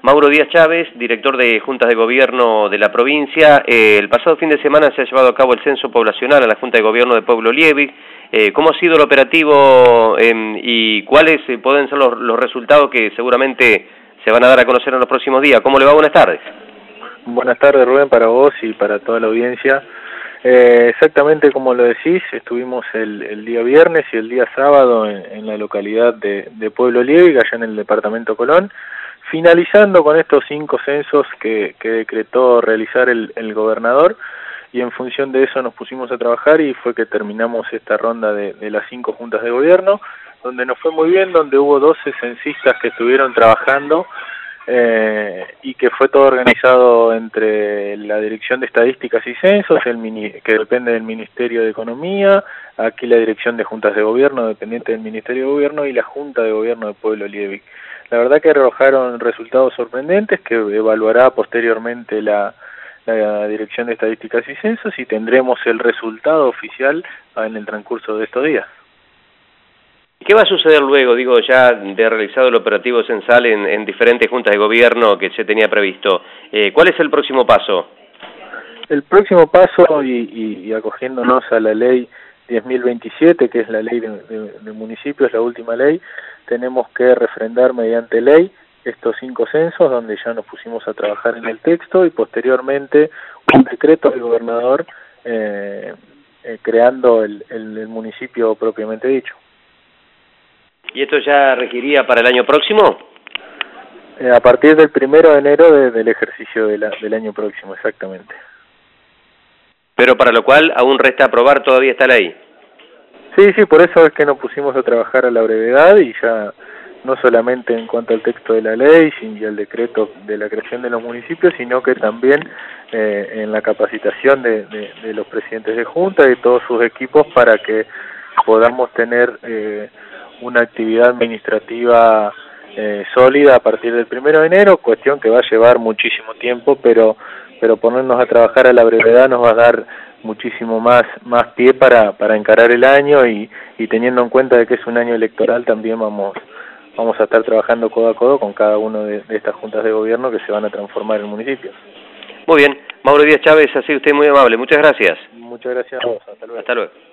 Mauro Díaz Chávez, director de Juntas de Gobierno de la provincia. El pasado fin de semana se ha llevado a cabo el censo poblacional a la Junta de Gobierno de Pueblo Liebig. ¿Cómo ha sido el operativo y cuáles pueden ser los resultados que seguramente se van a dar a conocer en los próximos días? ¿Cómo le va? Buenas tardes. Buenas tardes, Rubén, para vos y para toda la audiencia. Exactamente como lo decís, estuvimos el día viernes y el día sábado en la localidad de Pueblo Liebig, allá en el departamento Colón, finalizando con estos 5 censos que decretó realizar el gobernador, y en función de eso nos pusimos a trabajar y fue que terminamos esta ronda de las 5 juntas de gobierno, donde nos fue muy bien, donde hubo 12 censistas que estuvieron trabajando, y que fue todo organizado entre la Dirección de Estadísticas y Censos, que depende del Ministerio de Economía, aquí la Dirección de Juntas de Gobierno, dependiente del Ministerio de Gobierno, y la Junta de Gobierno de Pueblo Liebig. La verdad que arrojaron resultados sorprendentes que evaluará posteriormente la Dirección de Estadísticas y Censos, y tendremos el resultado oficial en el transcurso de estos días. ¿Qué va a suceder luego, digo, ya de realizado el operativo censal en diferentes juntas de gobierno que se tenía previsto? ¿Cuál es el próximo paso? El próximo paso, y acogiéndonos a la ley 10.027, que es la ley de municipios, la última ley, tenemos que refrendar mediante ley estos 5 censos, donde ya nos pusimos a trabajar en el texto, y posteriormente un decreto del gobernador creando el municipio propiamente dicho. ¿Y esto ya requería para el año próximo? A partir del 1 de enero del ejercicio del año próximo, exactamente. Pero para lo cual aún resta aprobar todavía esta ley. Sí, por eso es que nos pusimos a trabajar a la brevedad, y ya no solamente en cuanto al texto de la ley y al decreto de la creación de los municipios, sino que también en la capacitación de los presidentes de junta y todos sus equipos para que podamos tener una actividad administrativa sólida a partir del 1 de enero, cuestión que va a llevar muchísimo tiempo, pero ponernos a trabajar a la brevedad nos va a dar muchísimo más pie para encarar el año, y teniendo en cuenta de que es un año electoral, también vamos a estar trabajando codo a codo con cada uno de estas juntas de gobierno que se van a transformar en municipios. Muy bien, Mauro Díaz Chávez, ha sido usted muy amable, muchas gracias. Muchas gracias a vos, hasta luego. Hasta luego.